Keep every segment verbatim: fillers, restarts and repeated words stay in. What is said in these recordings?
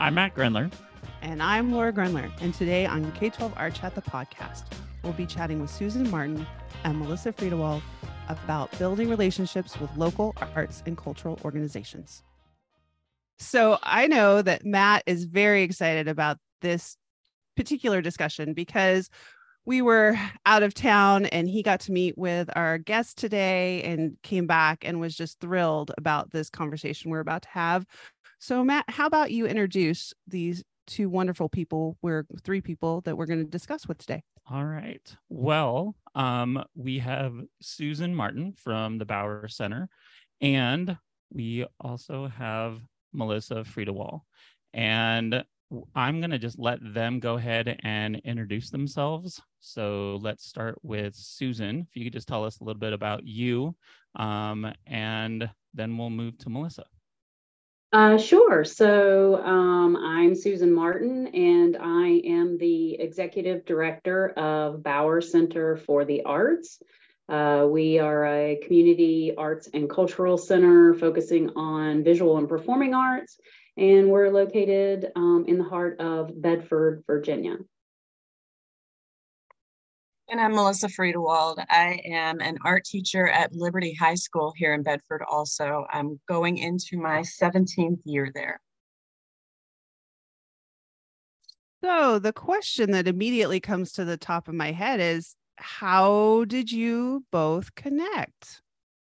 I'm Matt Grenler. And I'm Laura Grunler. And today on K twelve Art Chat, the podcast, we'll be chatting with Susan Martin and Melissa Friedewald about building relationships with local arts and cultural organizations. So I know that Matt is very excited about this particular discussion because we were out of town and he got to meet with our guest today and came back and was just thrilled about this conversation we're about to have. So Matt, how about you introduce these two wonderful people, we're three people that we're going to discuss with today. All right. Well, um, we have Susan Martin from the Bauer Center, and we also have Melissa Friedewald. And I'm going to just let them go ahead and introduce themselves. So let's start with Susan. If you could just tell us a little bit about you, um, and then we'll move to Melissa. Uh, sure. So um, I'm Susan Martin, and I am the Executive Director of Bauer Center for the Arts. Uh, we are a community arts and cultural center focusing on visual and performing arts, and we're located um, in the heart of Bedford, Virginia. And I'm Melissa Friedewald. I am an art teacher at Liberty High School here in Bedford also. I'm going into my seventeenth year there. So the question that immediately comes to the top of my head is, how did you both connect?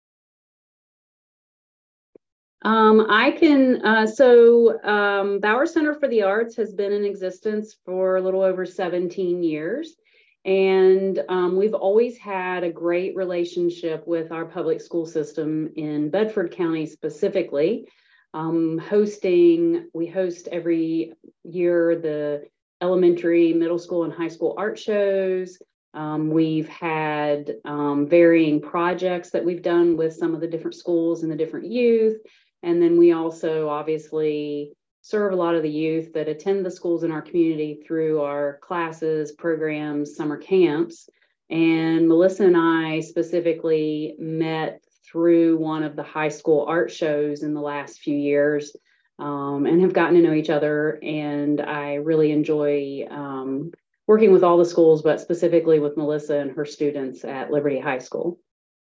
Um, I can, uh, so um, Bauer Center for the Arts has been in existence for a little over seventeen years. And um, we've always had a great relationship with our public school system in Bedford County specifically. Um, hosting, we host every year the elementary, middle school, and high school art shows. Um, we've had um, varying projects that we've done with some of the different schools and the different youth. And then we also obviously serve a lot of the youth that attend the schools in our community through our classes, programs, summer camps. And Melissa and I specifically met through one of the high school art shows in the last few years, um, and have gotten to know each other. And I really enjoy um, working with all the schools, but specifically with Melissa and her students at Liberty High School.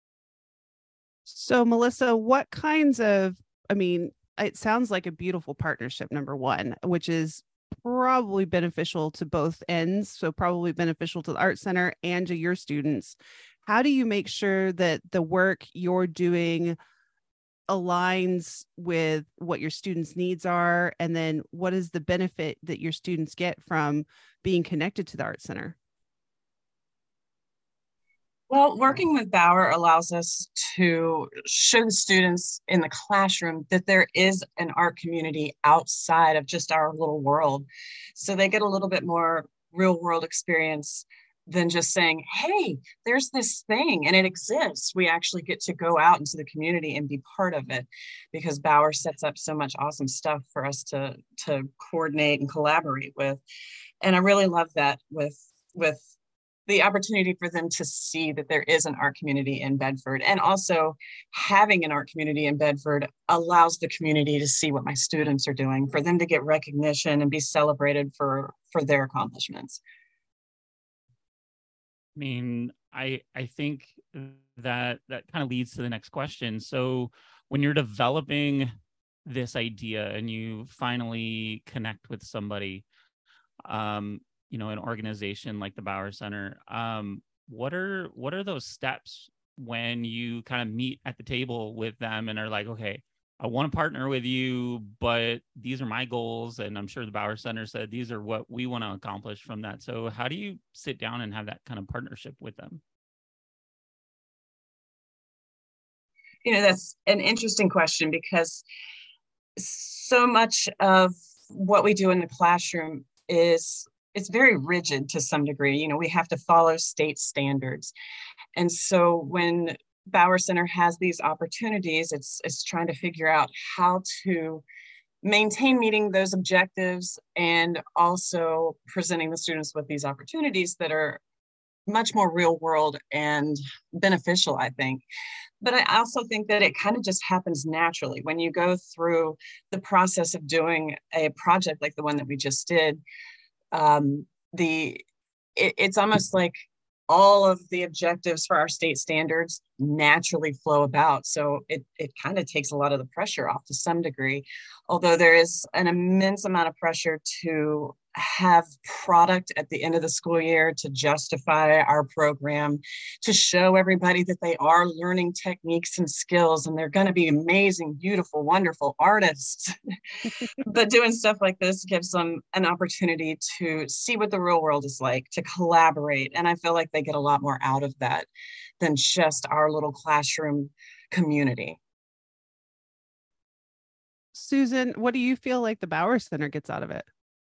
So Melissa, what kinds of, I mean, it sounds like a beautiful partnership, number one, which is probably beneficial to both ends. So probably beneficial to the Art Center and to your students. How do you make sure that the work you're doing aligns with what your students' needs are? And then what is the benefit that your students get from being connected to the Art Center? Well, working with Bauer allows us to show the students in the classroom that there is an art community outside of just our little world. So they get a little bit more real world experience than just saying, hey, there's this thing and it exists. We actually get to go out into the community and be part of it, because Bauer sets up so much awesome stuff for us to, to coordinate and collaborate with. And I really love that with, with the opportunity for them to see that there is an art community in Bedford. And also having an art community in Bedford allows the community to see what my students are doing, for them to get recognition and be celebrated for, for their accomplishments. I mean, I I think that that kind of leads to the next question. So when you're developing this idea and you finally connect with somebody, um, you know, an organization like the Bauer Center, um, what are what are those steps when you kind of meet at the table with them and are like, okay, I want to partner with you, but these are my goals. And I'm sure the Bauer Center said, these are what we want to accomplish from that. So how do you sit down and have that kind of partnership with them? You know, that's an interesting question, because so much of what we do in the classroom is it's very rigid to some degree. You know, we have to follow state standards. And so when Bauer Center has these opportunities, it's it's trying to figure out how to maintain meeting those objectives and also presenting the students with these opportunities that are much more real world and beneficial, I think. But I also think that it kind of just happens naturally when you go through the process of doing a project like the one that we just did. Um, the it, it's almost like all of the objectives for our state standards naturally flow about. So it, it kind of takes a lot of the pressure off to some degree, although there is an immense amount of pressure to have product at the end of the school year to justify our program, to show everybody that they are learning techniques and skills and they're going to be amazing, beautiful, wonderful artists. But doing stuff like this gives them an opportunity to see what the real world is like, to collaborate. And I feel like they get a lot more out of that than just our little classroom community. Susan, what do you feel like the Bauer Center gets out of it?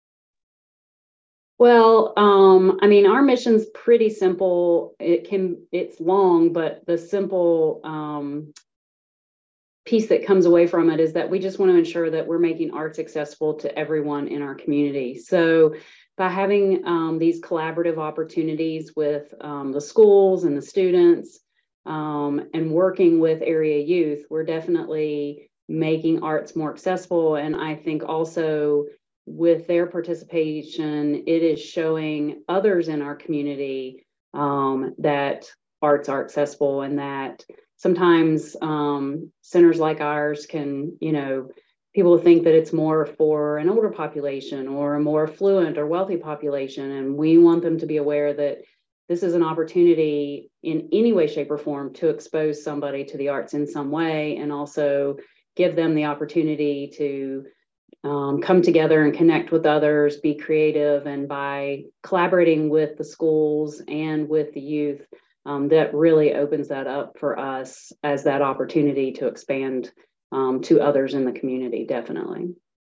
Well, um, I mean, our mission's pretty simple. It can, it's long, but the simple um, piece that comes away from it is that we just want to ensure that we're making arts accessible to everyone in our community. So by having um, these collaborative opportunities with um, the schools and the students um, and working with area youth, we're definitely making arts more accessible. And I think also with their participation, it is showing others in our community um, that arts are accessible, and that sometimes um, centers like ours can, you know, people think that it's more for an older population or a more affluent or wealthy population. And we want them to be aware that this is an opportunity in any way, shape, or form to expose somebody to the arts in some way, and also give them the opportunity to Um, come together and connect with others, be creative, and by collaborating with the schools and with the youth, um, that really opens that up for us as that opportunity to expand um, to others in the community, definitely.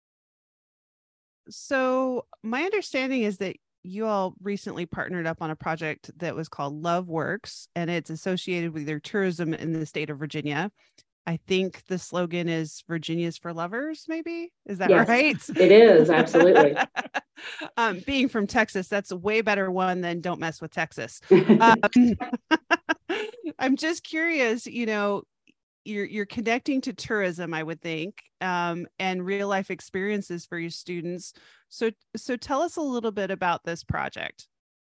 So my understanding is that you all recently partnered up on a project that was called Love Works, and it's associated with your tourism in the state of Virginia. I think the slogan is Virginia's for lovers, maybe? Is that Yes, right? It is, absolutely. um, being from Texas, that's a way better one than Don't Mess with Texas. Um, I'm just curious, you know, you're, you're connecting to tourism, I would think, um, and real life experiences for your students. So, so tell us a little bit about this project.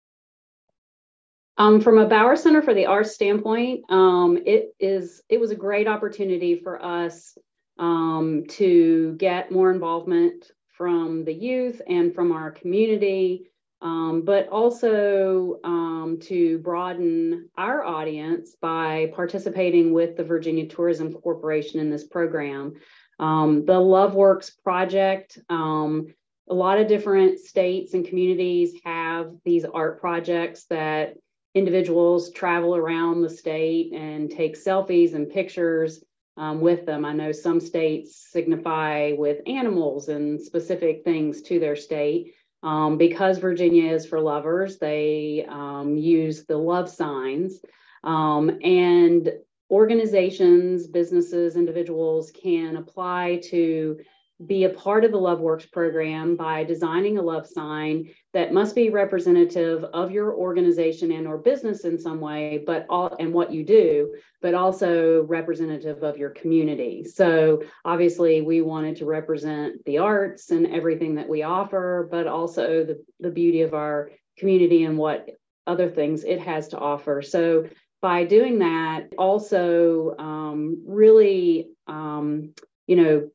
Um, from a Bauer Center for the Arts standpoint, um, it is it was a great opportunity for us um, to get more involvement from the youth and from our community, um, but also um, to broaden our audience by participating with the Virginia Tourism Corporation in this program. Um, the Love Works project, um, a lot of different states and communities have these art projects that individuals travel around the state and take selfies and pictures um, with them. I know some states signify with animals and specific things to their state. Um, because Virginia is for lovers, they um, use the love signs. Um, and organizations, businesses, individuals can apply to be a part of the Love Works program by designing a love sign that must be representative of your organization and or business in some way, but all and what you do, but also representative of your community. So obviously we wanted to represent the arts and everything that we offer, but also the, the beauty of our community and what other things it has to offer. So by doing that, also um, really, um, you know,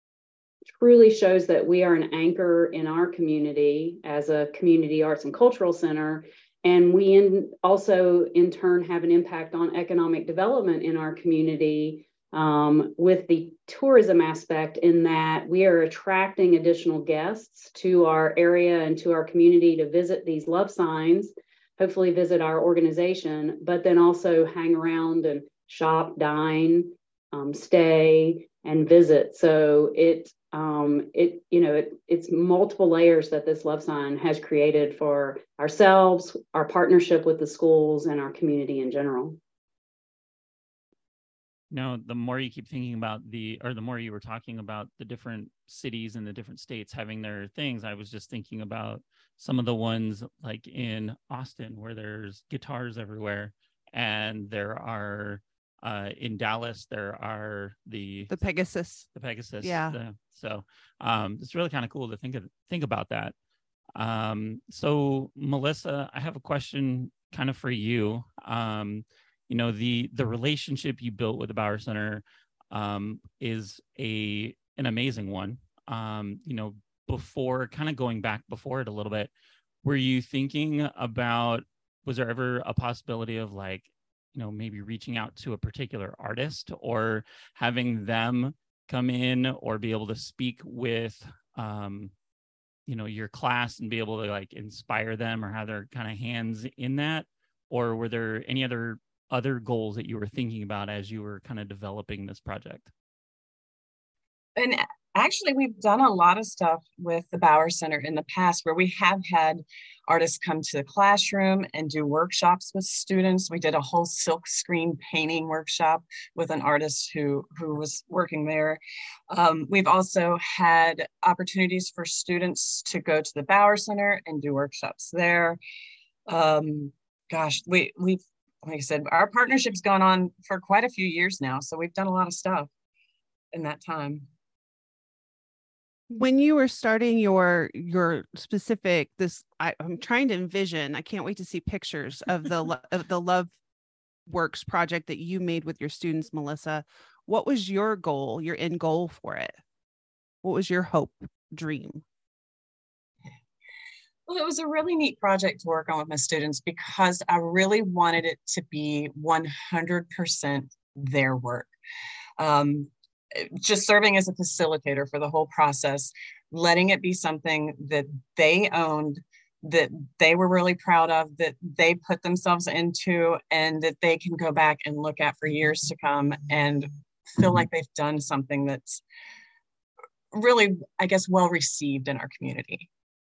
truly shows that we are an anchor in our community as a community arts and cultural center. And we in, also, in turn, have an impact on economic development in our community um, with the tourism aspect, in that we are attracting additional guests to our area and to our community to visit these love signs, hopefully visit our organization, but then also hang around and shop, dine, um, stay, and visit. So it, um, it, you know, it, it's multiple layers that this love sign has created for ourselves, our partnership with the schools, and our community in general. You know, the more you keep thinking about the, or the more you were talking about the different cities and the different states having their things, I was just thinking about some of the ones like in Austin where there's guitars everywhere, and there are uh, in Dallas there are the The Pegasus. the Pegasus. Yeah. The, so um, it's really kind of cool to think of think about that. Um, so Melissa, I have a question kind of for you. Um, you know, the the relationship you built with the Bauer Center um, is a an amazing one. Um, you know, before kind of going back before it a little bit, were you thinking about, was there ever a possibility of like, you know, maybe reaching out to a particular artist or having them come in or be able to speak with, um, you know, your class and be able to like inspire them or have their kind of hands in that? Or were there any other other goals that you were thinking about as you were kind of developing this project? And actually, we've done a lot of stuff with the Bauer Center in the past where we have had artists come to the classroom and do workshops with students. We did a whole silk screen painting workshop with an artist who, who was working there. Um, we've also had opportunities for students to go to the Bauer Center and do workshops there. Um, gosh, we, we've, like I said, our partnership's gone on for quite a few years now. So we've done a lot of stuff in that time. When you were starting your your specific this, I, I'm trying to envision. I can't wait to see pictures of the lo- of the Love Works project that you made with your students, Melissa. What was your goal, your end goal for it? What was your hope, dream? Well, it was a really neat project to work on with my students because I really wanted it to be one hundred percent their work. Um, just serving as a facilitator for the whole process, letting it be something that they owned, that they were really proud of, that they put themselves into, and that they can go back and look at for years to come and feel like they've done something that's really, I guess, well received in our community.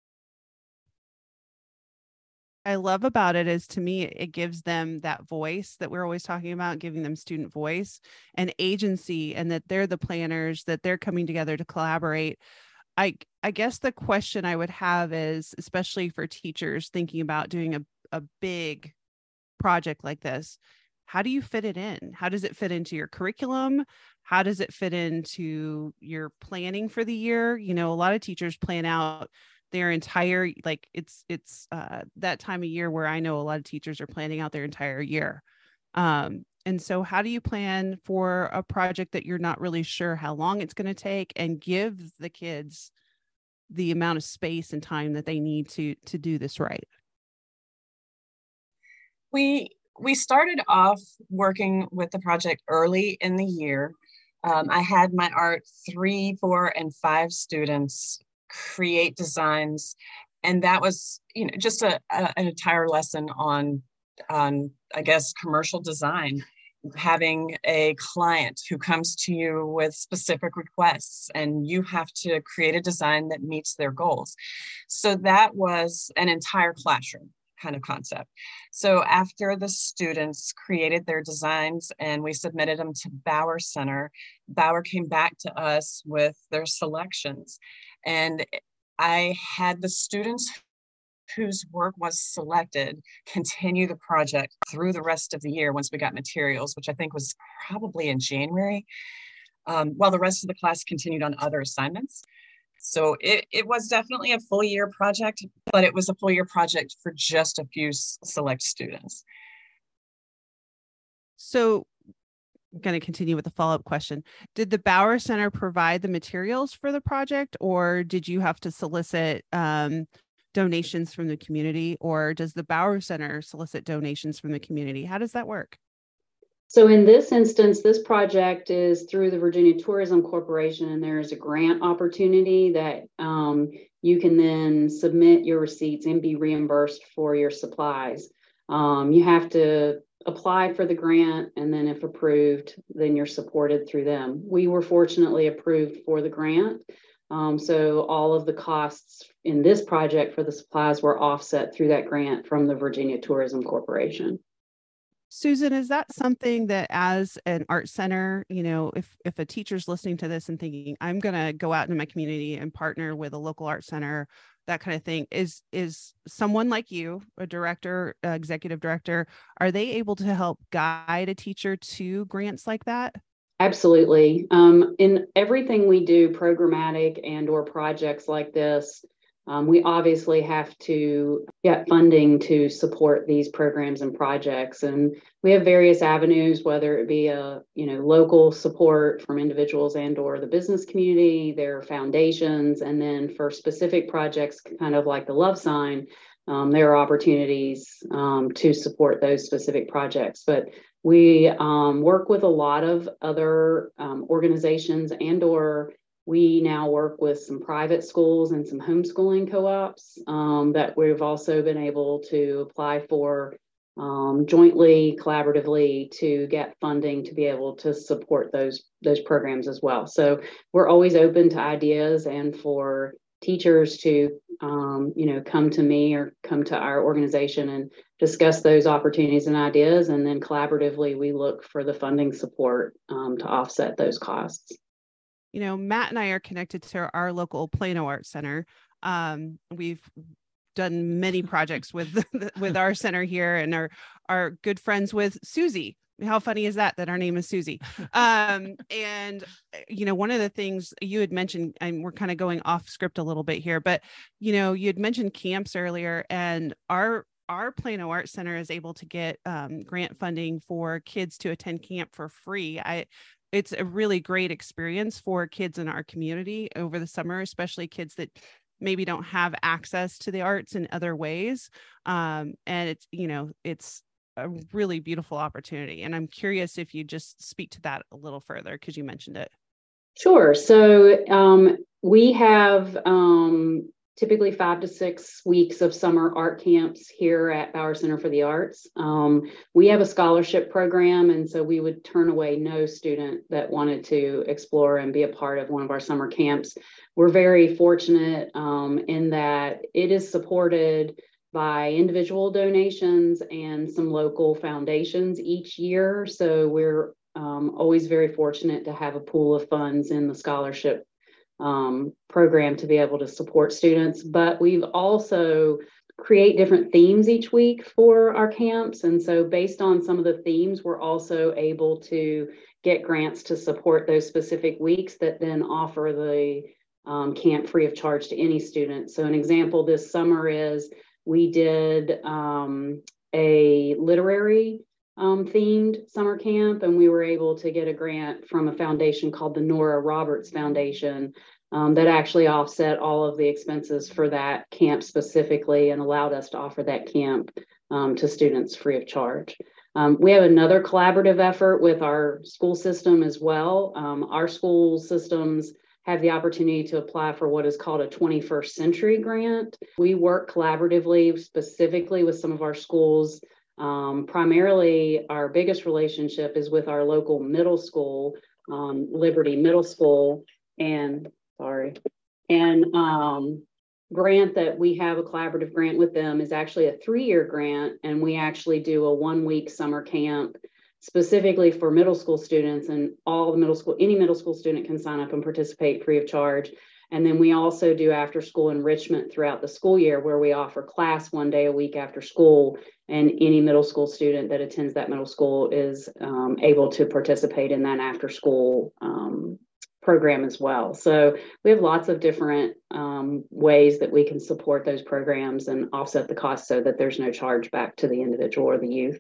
I love about it is, to me, it gives them that voice that we're always talking about, giving them student voice and agency, and that they're the planners, that they're coming together to collaborate. I, I guess the question I would have is, especially for teachers thinking about doing a, a big project like this, how do you fit it in? How does it fit into your curriculum? How does it fit into your planning for the year? You know, a lot of teachers plan out their entire, like it's, it's uh, that time of year where I know a lot of teachers are planning out their entire year. Um, and so how do you plan for a project that you're not really sure how long it's going to take, and give the kids the amount of space and time that they need to, to do this right? We, we started off working with the project early in the year. Um, I had my art three, four, and five students create designs, and that was, you know, just a, a an entire lesson on on I guess commercial design, having a client who comes to you with specific requests and you have to create a design that meets their goals. So that was an entire classroom kind of concept. So after the students created their designs and we submitted them to Bauer Center, Bauer came back to us with their selections. And I had the students whose work was selected continue the project through the rest of the year once we got materials, which I think was probably in January, um, while the rest of the class continued on other assignments. So it, it was definitely a full year project, but it was a full year project for just a few select students. So I'm going to continue with the follow-up question. Did the Bauer Center provide the materials for the project, or did you have to solicit um, donations from the community, or does the Bauer Center solicit donations from the community? How does that work? So in this instance, this project is through the Virginia Tourism Corporation, and there is a grant opportunity that um, you can then submit your receipts and be reimbursed for your supplies. Um, you have to apply for the grant, and then if approved, then you're supported through them. We were fortunately approved for the grant. Um, so all of the costs in this project for the supplies were offset through that grant from the Virginia Tourism Corporation. Susan, is that something that as an art center, you know, if if a teacher's listening to this and thinking, I'm going to go out into my community and partner with a local art center, that kind of thing, is is someone like you, a director, uh, executive director, are they able to help guide a teacher to grants like that? Absolutely. Um, in everything we do, programmatic and or projects like this, Um, we obviously have to get funding to support these programs and projects, and we have various avenues, whether it be a you know local support from individuals and or the business community, their foundations, and then for specific projects, kind of like the Love Sign, um, there are opportunities um, to support those specific projects. But we um, work with a lot of other um, organizations and or we now work with some private schools and some homeschooling co-ops um, that we've also been able to apply for um, jointly, collaboratively to get funding to be able to support those, those programs as well. So we're always open to ideas and for teachers to, um, you know, come to me or come to our organization and discuss those opportunities and ideas. And then collaboratively, we look for the funding support um, to offset those costs. You know, Matt and I are connected to our local Plano Art Center. Um, we've done many projects with with our center here and are are good friends with Susie. How funny is that, that our name is Susie? Um, and, you know, one of the things you had mentioned, and we're kind of going off script a little bit here, but, you know, you had mentioned camps earlier, and our our Plano Art Center is able to get um, grant funding for kids to attend camp for free. I It's a really great experience for kids in our community over the summer, especially kids that maybe don't have access to the arts in other ways. Um, and it's, you know, it's a really beautiful opportunity. And I'm curious if you just speak to that a little further, because you mentioned it. Sure. So um, we have um, typically five to six weeks of summer art camps here at Bauer Center for the Arts. Um, we have a scholarship program, and so we would turn away no student that wanted to explore and be a part of one of our summer camps. We're very fortunate um, in that it is supported by individual donations and some local foundations each year. So we're um, always very fortunate to have a pool of funds in the scholarship um, program to be able to support students. But we've also create different themes each week for our camps. And so based on some of the themes, we're also able to get grants to support those specific weeks that then offer the um, camp free of charge to any student. So an example this summer is we did um, a literary um, themed summer camp, and we were able to get a grant from a foundation called the Nora Roberts Foundation um, that actually offset all of the expenses for that camp specifically and allowed us to offer that camp um, to students free of charge. Um, we have another collaborative effort with our school system as well. Um, our school systems have the opportunity to apply for what is called a twenty-first century grant. We work collaboratively, specifically with some of our schools. Um, primarily, our biggest relationship is with our local middle school, um, Liberty Middle School, and sorry, and um, grant that we have a collaborative grant with them is actually a three-year grant, and we actually do a one-week summer camp specifically for middle school students, and all the middle school, any middle school student can sign up and participate free of charge. And then we also do after school enrichment throughout the school year, where we offer class one day a week after school, and any middle school student that attends that middle school is um, able to participate in that after school um, program as well. So we have lots of different um, ways that we can support those programs and offset the cost so that there's no charge back to the individual or the youth.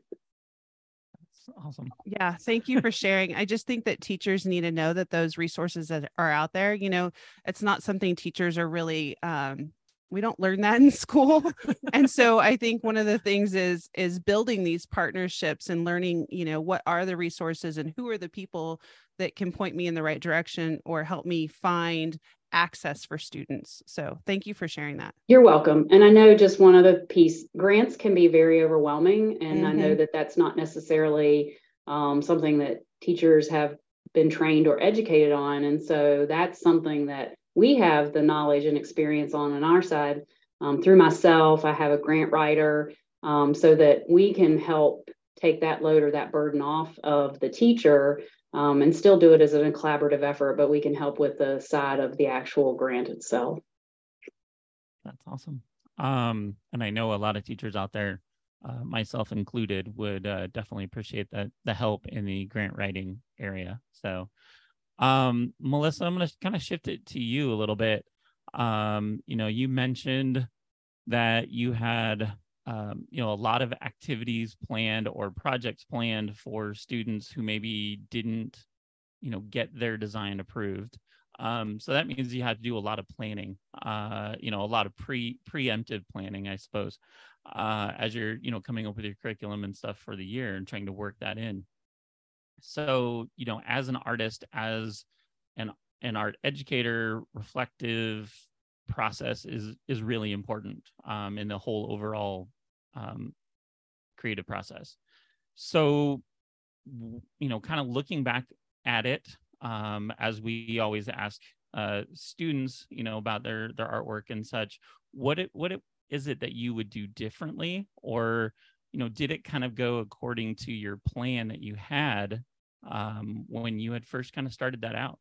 Awesome. Yeah. Thank you for sharing. I just think that teachers need to know that those resources that are out there, you know, it's not something teachers are really, um, we don't learn that in school. And so I think one of the things is, is building these partnerships and learning, you know, what are the resources and who are the people that can point me in the right direction or help me find access for students. So thank you for sharing that. You're welcome. And I know just one other piece, grants can be very overwhelming. And mm-hmm. I know that that's not necessarily um, something that teachers have been trained or educated on. And so that's something that we have the knowledge and experience on on our side. Um, through myself, I have a grant writer um, so that we can help take that load or that burden off of the teacher, um, and still do it as a collaborative effort, but we can help with the side of the actual grant itself. That's awesome. Um, and I know a lot of teachers out there, uh, myself included, would uh, definitely appreciate that the help in the grant writing area. So, um, Melissa, I'm going to kind of shift it to you a little bit. Um, you know, you mentioned that you had, um, you know, a lot of activities planned or projects planned for students who maybe didn't, you know, get their design approved. Um, so that means you had to do a lot of planning, uh, you know, a lot of pre preemptive planning, I suppose, uh, as you're, you know, coming up with your curriculum and stuff for the year and trying to work that in. So, you know, as an artist, as an an art educator, reflective process is is really important um, in the whole overall um, creative process. So, you know, kind of looking back at it, um, as we always ask uh, students, you know, about their their artwork and such, what it what it is it that you would do differently, or, you know, did it kind of go according to your plan that you had um, when you had first kind of started that out?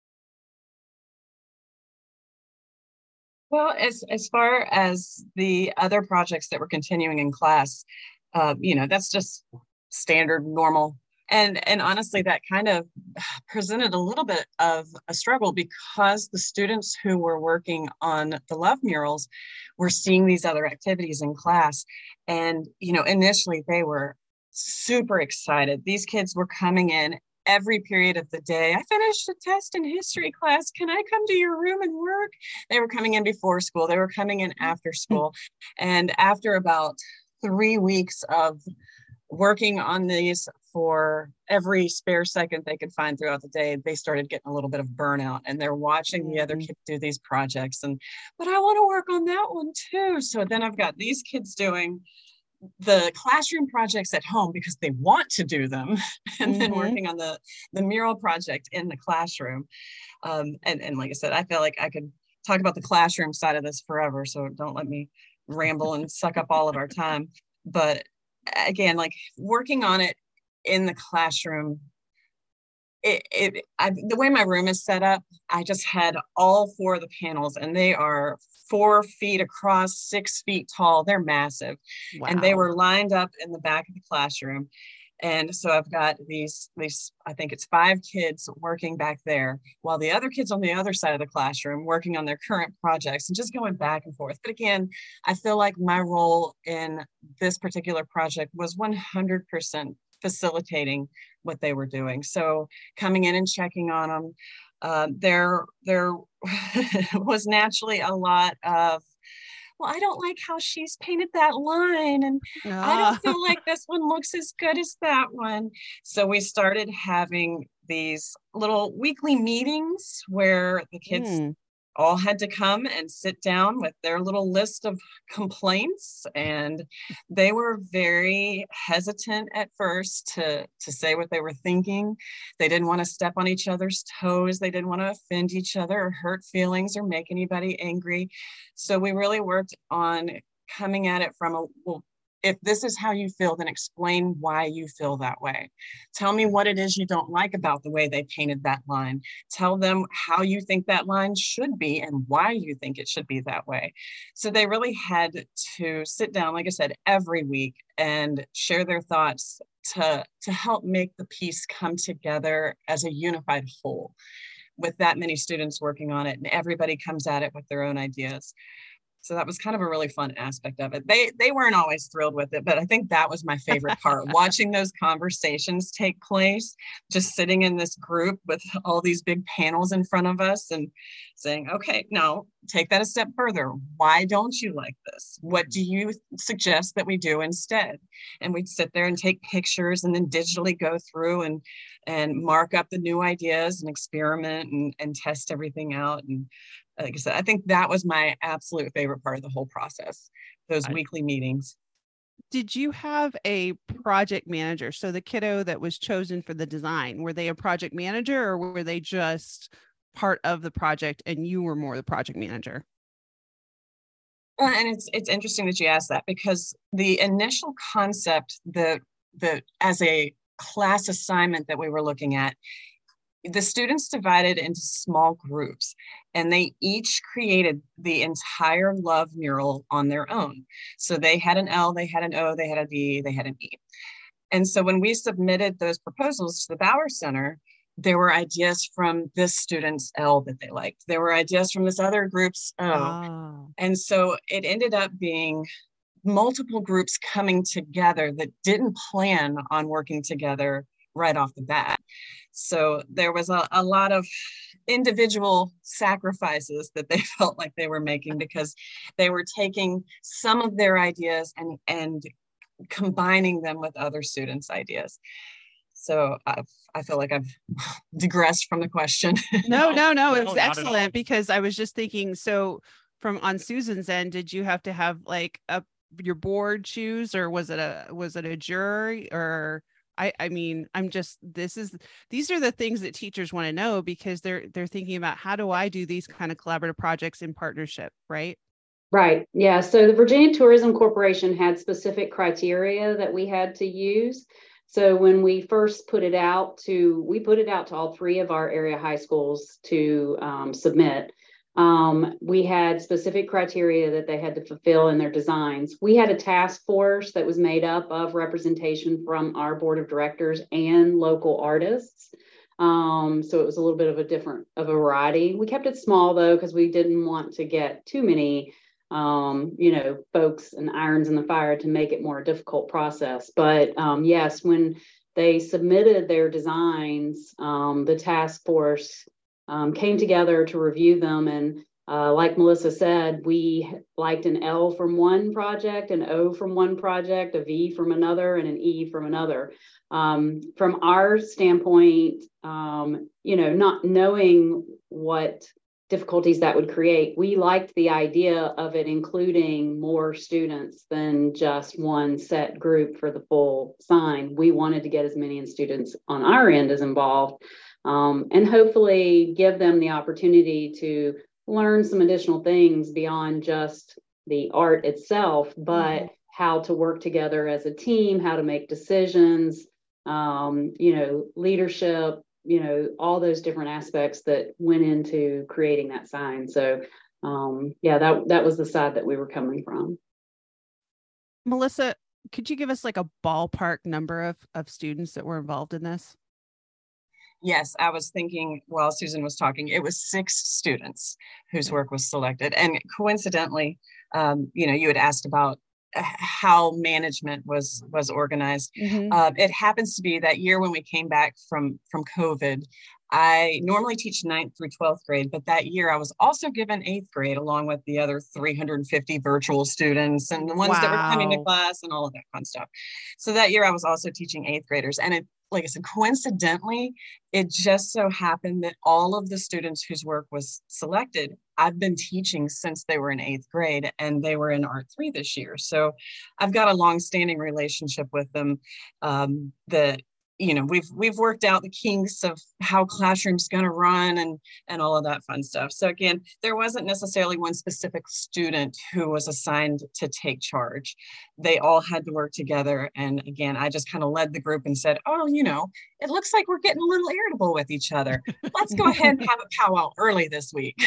Well, as as far as the other projects that were continuing in class, uh, you know, that's just standard, normal. And and honestly, that kind of presented a little bit of a struggle because the students who were working on the love murals were seeing these other activities in class. And, you know, initially they were super excited. These kids were coming in every period of the day. I finished a test in history class. Can I come to your room and work? They were coming in before school. They were coming in after school. And after about three weeks of working on these for every spare second they could find throughout the day, they started getting a little bit of burnout, and they're watching the other kids do these projects. And, but I want to work on that one too. So then I've got these kids doing the classroom projects at home because they want to do them, and mm-hmm. then working on the, the mural project in the classroom. Um, and, and like I said, I feel like I could talk about the classroom side of this forever, so don't let me ramble and suck up all of our time. But again, like working on it in the classroom, it, it I, the way my room is set up, I just had all four of the panels, and they are four feet across, six feet tall. They're massive. Wow. And they were lined up in the back of the classroom. And so I've got these, these, I think it's five kids working back there, while the other kids on the other side of the classroom working on their current projects and just going back and forth. But again, I feel like my role in this particular project was one hundred percent facilitating what they were doing. So coming in and checking on them, uh, there, there was naturally a lot of, well, I don't like how she's painted that line, and uh. I don't feel like this one looks as good as that one. So we started having these little weekly meetings where the kids mm. all had to come and sit down with their little list of complaints. And they were very hesitant at first to, to say what they were thinking. They didn't want to step on each other's toes. They didn't want to offend each other or hurt feelings or make anybody angry. So we really worked on coming at it from a, well, if this is how you feel, then explain why you feel that way. Tell me what it is you don't like about the way they painted that line. Tell them how you think that line should be and why you think it should be that way. So they really had to sit down, like I said, every week and share their thoughts to, to help make the piece come together as a unified whole, with that many students working on it, and everybody comes at it with their own ideas. So that was kind of a really fun aspect of it. They they weren't always thrilled with it, but I think that was my favorite part, watching those conversations take place, just sitting in this group with all these big panels in front of us and saying, okay, no, take that a step further. Why don't you like this? What do you suggest that we do instead? And we'd sit there and take pictures and then digitally go through and, and mark up the new ideas and experiment and, and test everything out. And like I said, I think that was my absolute favorite part of the whole process, those I, weekly meetings. Did you have a project manager? So the kiddo that was chosen for the design, were they a project manager, or were they just part of the project and you were more the project manager? Uh, and it's it's interesting that you asked that, because the initial concept that the as a class assignment that we were looking at, the students divided into small groups, and they each created the entire love mural on their own. So they had an L, they had an O, they had a V, they had an E. And so when we submitted those proposals to the Bauer Center, there were ideas from this student's L that they liked. There were ideas from this other group's O. Oh. And so it ended up being multiple groups coming together that didn't plan on working together right off the bat. So there was a, a lot of individual sacrifices that they felt like they were making, because they were taking some of their ideas and, and combining them with other students' ideas. So I've, I feel like I've digressed from the question. No, no, no, it was no, excellent, because I was just thinking, so from on Susan's end, did you have to have like a your board choose, or was it a was it a jury, or I I mean, I'm just this is these are the things that teachers want to know, because they're they're thinking about, how do I do these kind of collaborative projects in partnership, right? Right. Yeah. So the Virginia Tourism Corporation had specific criteria that we had to use. So when we first put it out to, we put it out to all three of our area high schools to um, submit. Um, we had specific criteria that they had to fulfill in their designs. We had a task force that was made up of representation from our board of directors and local artists. Um, so it was a little bit of a different, of a variety. We kept it small though, because we didn't want to get too many um, you know, folks and irons in the fire to make it more a difficult process. But um, yes, when they submitted their designs, um, the task force um, came together to review them. And uh, like Melissa said, we liked an L from one project, an O from one project, a V from another, and an E from another. Um, from our standpoint, um, you know, not knowing what difficulties that would create, we liked the idea of it including more students than just one set group for the full sign. We wanted to get as many students on our end as involved, um, and hopefully give them the opportunity to learn some additional things beyond just the art itself, but mm-hmm. how to work together as a team, how to make decisions, um, you know, leadership, you know, all those different aspects that went into creating that sign. So um, yeah, that, that was the side that we were coming from. Melissa, could you give us like a ballpark number of, of students that were involved in this? Yes, I was thinking while Susan was talking, it was six students whose work was selected. And coincidentally, um, you know, you had asked about how management was was organized. Mm-hmm. Uh, it happens to be that year when we came back from from COVID, I normally teach ninth through twelfth grade, but that year I was also given eighth grade along with the other three hundred fifty virtual students and the ones wow. that were coming to class and all of that fun stuff. So that year I was also teaching eighth graders. And it, like I said, coincidentally, it just so happened that all of the students whose work was selected, I've been teaching since they were in eighth grade, and they were in Art three this year. So I've got a long-standing relationship with them. Um, that you know, we've we've worked out the kinks of how classroom's going to run and and all of that fun stuff. So again, there wasn't necessarily one specific student who was assigned to take charge. They all had to work together. And again, I just kind of led the group and said, oh, you know, it looks like we're getting a little irritable with each other. Let's go ahead and have a powwow early this week.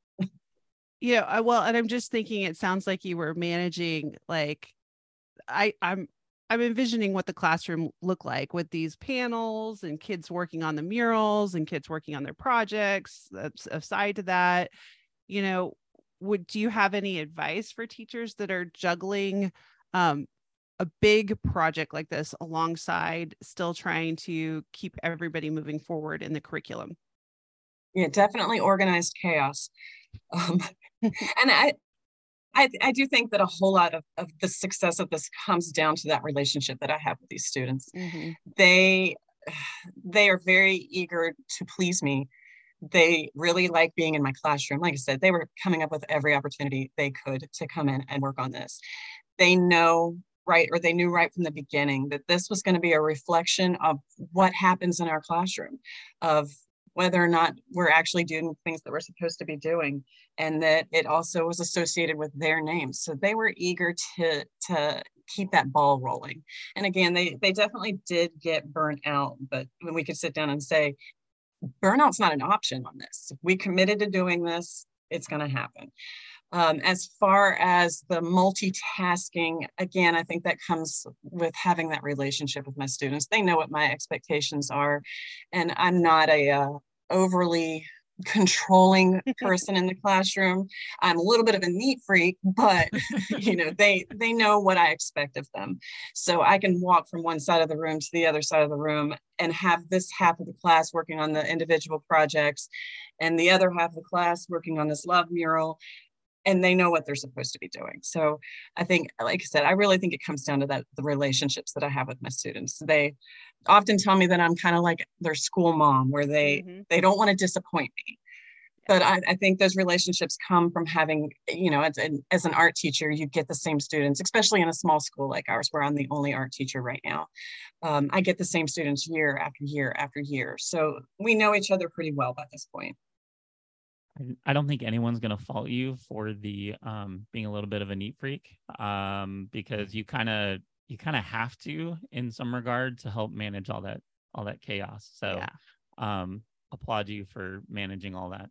Yeah, I, well, and I'm just thinking, it sounds like you were managing, like, I, I'm, I'm envisioning what the classroom looked like with these panels and kids working on the murals and kids working on their projects. Aside to that, you know, would do you have any advice for teachers that are juggling um, a big project like this alongside still trying to keep everybody moving forward in the curriculum? Yeah, definitely organized chaos. Um, and I, I, I do think that a whole lot of, of the success of this comes down to that relationship that I have with these students. Mm-hmm. They, they are very eager to please me. They really like being in my classroom. Like I said, they were coming up with every opportunity they could to come in and work on this. They know right, or they knew right from the beginning that this was going to be a reflection of what happens in our classroom, of whether or not we're actually doing things that we're supposed to be doing, and that it also was associated with their names. So they were eager to, to keep that ball rolling. And again, they they definitely did get burnt out, but when we could sit down and say, burnout's not an option on this. If we committed to doing this, it's going to happen. Um, as far as the multitasking, again, I think that comes with having that relationship with my students. They know what my expectations are, and I'm not a uh, overly controlling person in the classroom. I'm a little bit of a neat freak, but you know, they they know what I expect of them. So I can walk from one side of the room to the other side of the room and have this half of the class working on the individual projects and the other half of the class working on this love mural, and they know what they're supposed to be doing. So I think, like I said, I really think it comes down to that, the relationships that I have with my students. They often tell me that I'm kind of like their school mom, where they, mm-hmm. they don't want to disappoint me. But I, I think those relationships come from having, you know, as an, as an art teacher, you get the same students, especially in a small school like ours, where I'm the only art teacher right now. Um, I get the same students year after year after year. So we know each other pretty well by this point. I don't think anyone's going to fault you for the um, being a little bit of a neat freak, um, because you kind of you kind of have to in some regard to help manage all that all that chaos. So yeah. um, applaud you for managing all that.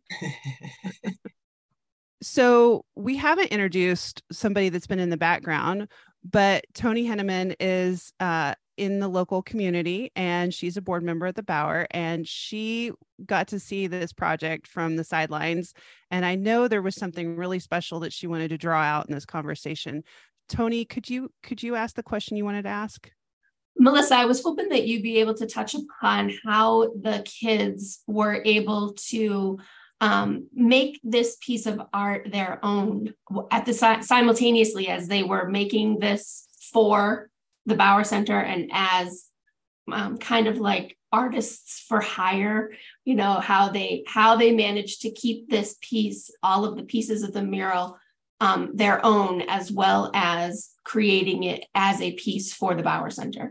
So we haven't introduced somebody that's been in the background, but Toni Henneman is uh, in the local community, and she's a board member at the Bauer, and she got to see this project from the sidelines. And I know there was something really special that she wanted to draw out in this conversation. Toni, could you could you ask the question you wanted to ask? Melissa, I was hoping that you'd be able to touch upon how the kids were able to um, make this piece of art their own at the si- simultaneously as they were making this for the Bauer Center and as um, kind of like artists for hire, you know, how they how they managed to keep this piece, all of the pieces of the mural, um, their own, as well as creating it as a piece for the Bauer Center.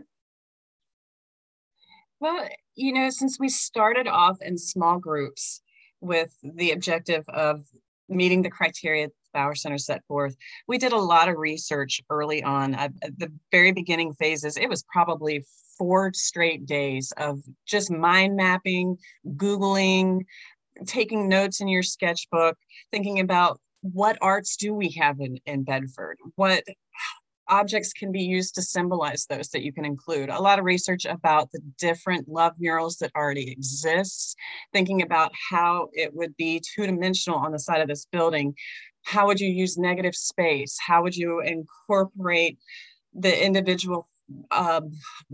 Well, you know, since we started off in small groups with the objective of meeting the criteria the Bauer Center set forth, we did a lot of research early on. At the very beginning phases, it was probably four straight days of just mind mapping, Googling, taking notes in your sketchbook, thinking about what arts do we have in, in Bedford? What objects can be used to symbolize those that you can include. A lot of research about the different love murals that already exist, thinking about how it would be two-dimensional on the side of this building. How would you use negative space? How would you incorporate the individual um,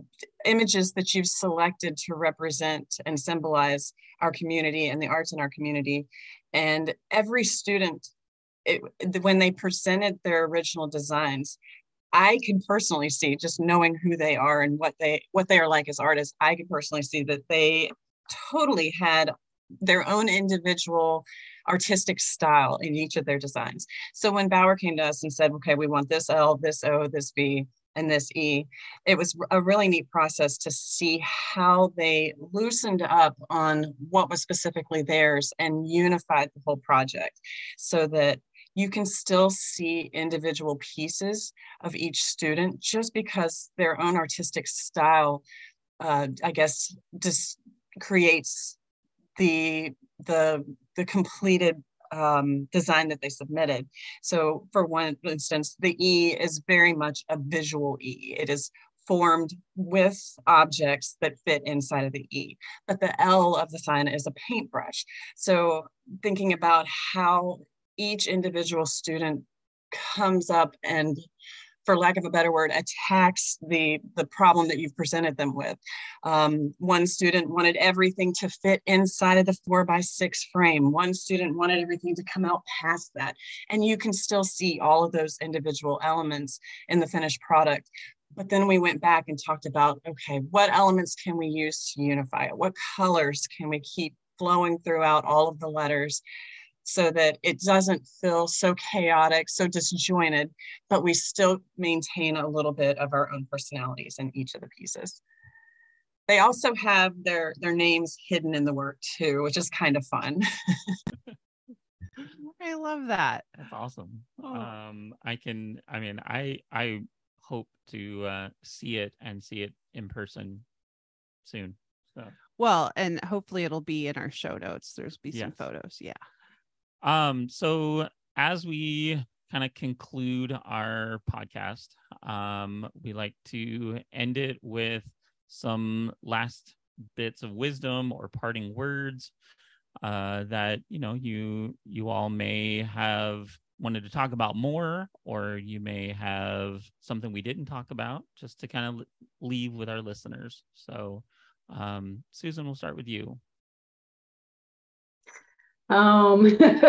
images that you've selected to represent and symbolize our community and the arts in our community? And every student, it, when they presented their original designs, I can personally see, just knowing who they are and what they what they are like as artists, I can personally see that they totally had their own individual artistic style in each of their designs. So when Bauer came to us and said, okay, we want this L, this O, this V, and this E, it was a really neat process to see how they loosened up on what was specifically theirs and unified the whole project so that you can still see individual pieces of each student just because their own artistic style, uh, I guess, just creates the, the, the completed um, design that they submitted. So for one instance, the E is very much a visual E. It is formed with objects that fit inside of the E, but the L of the sign is a paintbrush. So thinking about how each individual student comes up and, for lack of a better word, attacks the, the problem that you've presented them with. Um, one student wanted everything to fit inside of the four by six frame. One student wanted everything to come out past that. And you can still see all of those individual elements in the finished product. But then we went back and talked about, okay, what elements can we use to unify it? What colors can we keep flowing throughout all of the letters, so that it doesn't feel so chaotic, so disjointed, but we still maintain a little bit of our own personalities in each of the pieces. They also have their, their names hidden in the work too, which is kind of fun. I love that. That's awesome. Oh. Um, I can, I mean, I, I hope to uh, see it and see it in person soon. So, well, and hopefully it'll be in our show notes. There's be some yes. photos. Yeah. Um, so as we kind of conclude our podcast, um, we like to end it with some last bits of wisdom or parting words uh, that, you know, you you all may have wanted to talk about more, or you may have something we didn't talk about, just to kind of leave with our listeners. So, um, Susan, we'll start with you. Um,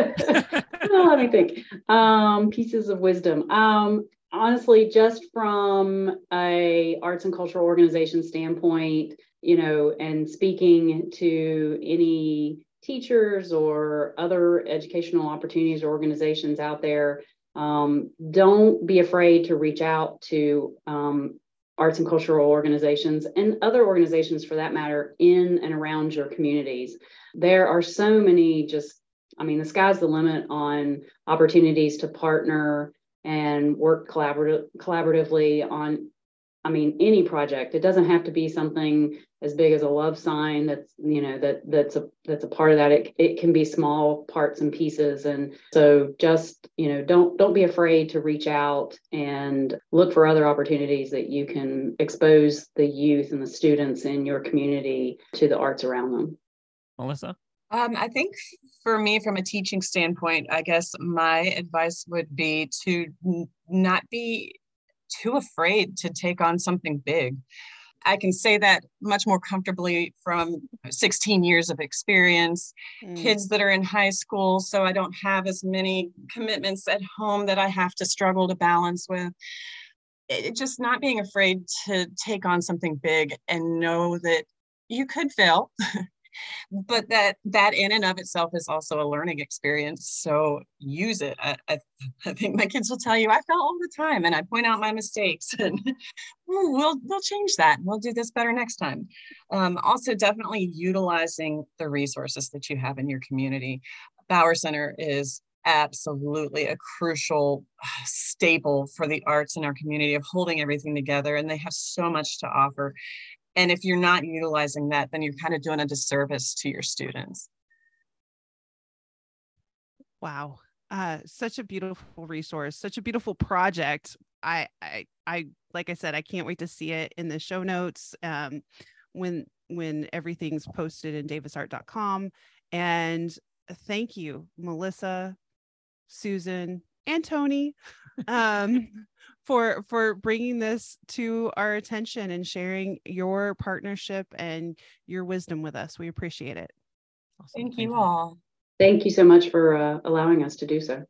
oh, let me think. Um, pieces of wisdom. Um, honestly, just from a arts and cultural organization standpoint, you know, and speaking to any teachers or other educational opportunities or organizations out there, um, don't be afraid to reach out to um, arts and cultural organizations and other organizations for that matter in and around your communities. There are so many just, I mean, the sky's the limit on opportunities to partner and work collaborative, collaboratively on, I mean, any project. It doesn't have to be something as big as a love sign that's, you know, that that's a that's a part of that. It it can be small parts and pieces. And so just, you know, don't don't be afraid to reach out and look for other opportunities that you can expose the youth and the students in your community to the arts around them. Melissa? Um, I think for me, from a teaching standpoint, I guess my advice would be to n- not be too afraid to take on something big. I can say that much more comfortably from sixteen years of experience, mm. kids that are in high school, so I don't have as many commitments at home that I have to struggle to balance with. It, just not being afraid to take on something big and know that you could fail. But that that in and of itself is also a learning experience. So use it. I, I, I think my kids will tell you I fail all the time, and I point out my mistakes, and ooh, we'll we'll change that. We'll do this better next time. Um, also, definitely utilizing the resources that you have in your community. Bauer Center is absolutely a crucial staple for the arts in our community of holding everything together, and they have so much to offer. And if you're not utilizing that, then you're kind of doing a disservice to your students. Wow. Uh, such a beautiful resource, such a beautiful project. I, I, I, like I said, I can't wait to see it in the show notes um, when, when everything's posted in davis art dot com. And thank you, Melissa, Susan, and Tony, um, for for bringing this to our attention and sharing your partnership and your wisdom with us. We appreciate it. Awesome. Thank you all. Thank you so much for uh, allowing us to do so.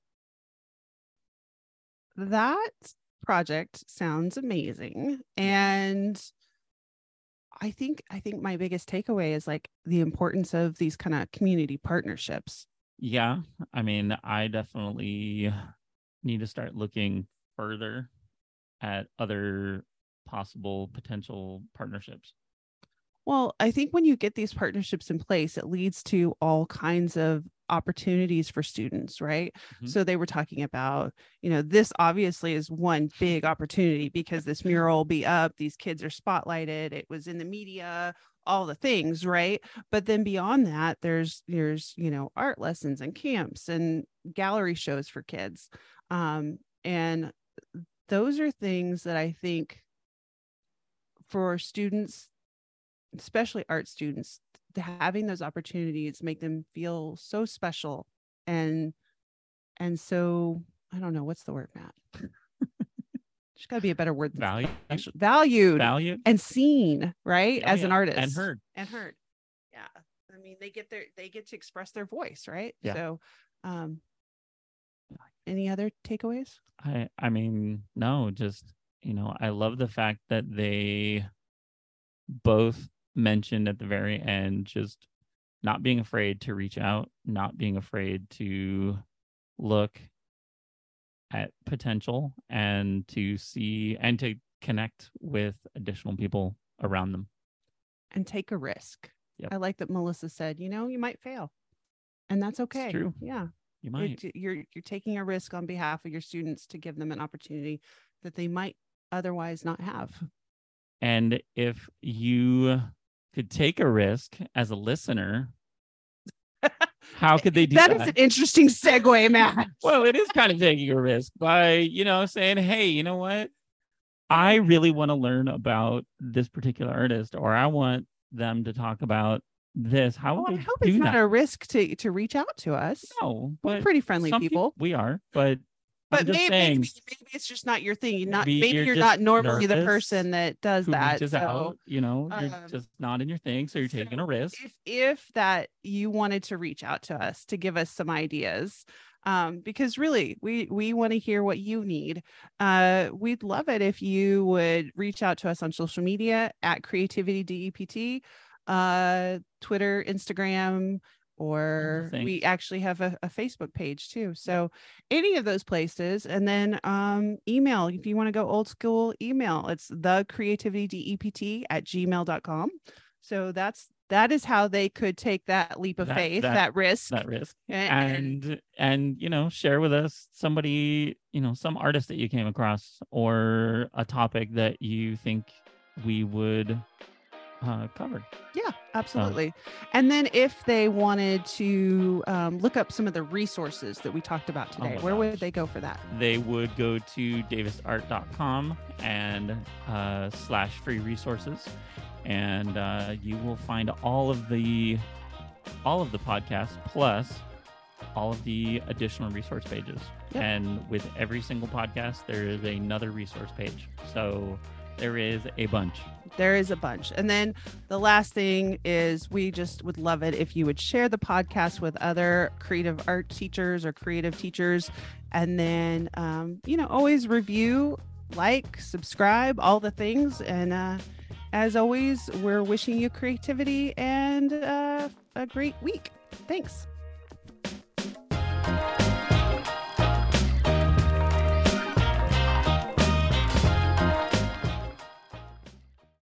That project sounds amazing. And I think I think my biggest takeaway is like the importance of these kind of community partnerships. Yeah, I mean, I definitely need to start looking further at other possible potential partnerships. Well, I think when you get these partnerships in place, it leads to all kinds of opportunities for students, right? Mm-hmm. So they were talking about, you know, this obviously is one big opportunity because this mural will be up, these kids are spotlighted, it was in the media, all the things, right? But then beyond that, there's, there's, you know, art lessons and camps and gallery shows for kids. Um, and those are things that I think for students, especially art students, having those opportunities make them feel so special and and so I don't know what's the word, Matt. There's got to be a better word. Value, valued, valued, and seen, right? Oh, As yeah. an artist and heard, and heard. Yeah, I mean they get their they get to express their voice, right? Yeah. So, um, any other takeaways? I I mean, no, just you know, I love the fact that they both mentioned at the very end just not being afraid to reach out, not being afraid to look at potential and to see and to connect with additional people around them and take a risk. Yep. I like that Melissa said, you know, you might fail and that's okay. It's true. Yeah, you might. It, you're you're taking a risk on behalf of your students to give them an opportunity that they might otherwise not have. And if you could take a risk as a listener, how could they do that? That is an interesting segue, Matt. Well, it is kind of taking a risk by, you know, saying, hey, you know what? I really want to learn about this particular artist, or I want them to talk about this. How would Well, I they hope do it's that? not a risk to to reach out to us. No, We're but pretty friendly some people. We are, but But I'm just maybe, saying, maybe maybe it's just not your thing. You're not maybe maybe you're you're, just not normally the nervous person that does who that. reaches So out, you know, you're um, just not in your thing, so you're so taking a risk. if if that you wanted to reach out to us to give us some ideas, um, because really we we want to hear what you need. Uh, we'd love it if you would reach out to us on social media at Creativity D E P T, uh, Twitter, Instagram, or things. we actually have a, a Facebook page too. So any of those places, and then um, email, if you want to go old school, email, it's the creativity D E P T at gmail dot com. So that's, that is how they could take that leap of That- faith, that- that, risk. That risk. and, and and you know, share with us somebody, you know, some artist that you came across, or a topic that you think we would uh cover. yeah, absolutely. And then if they wanted to um, look up some of the resources that we talked about Oh today, my where gosh. would they go for that? They would go to davis art dot com and uh slash free resources, and uh you will find all of the all of the podcasts plus all of the additional resource pages. Yep. And with every single podcast there is another resource page, so there is a bunch. There is a bunch. And then the last thing is we just would love it if you would share the podcast with other creative art teachers or creative teachers. And then, um, you know, always review, like, subscribe, all the things. And uh, as always, we're wishing you creativity and uh, a great week. Thanks.